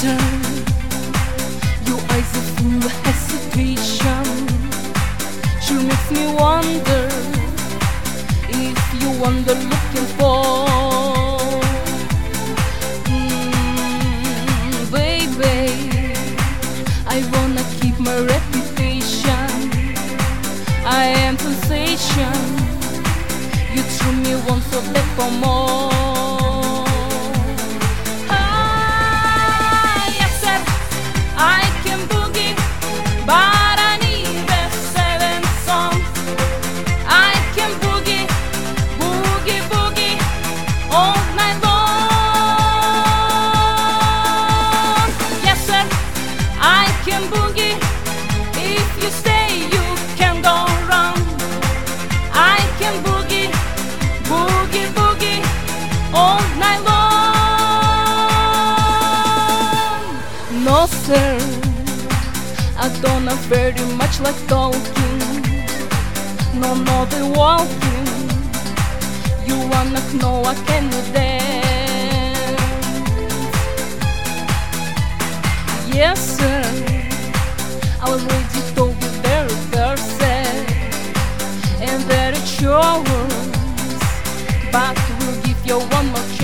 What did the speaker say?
sir, your eyes are full of hesitation. Sure makes me wonder if you wonder looking for. Baby, I wanna keep my reputation. I am sensation. You threw me once, so back for more. No sir, I don't know very much like talking. No, the walking. You wanna know I can dance. Yes sir, I already told you very first and very sure, but we'll give you one more chance.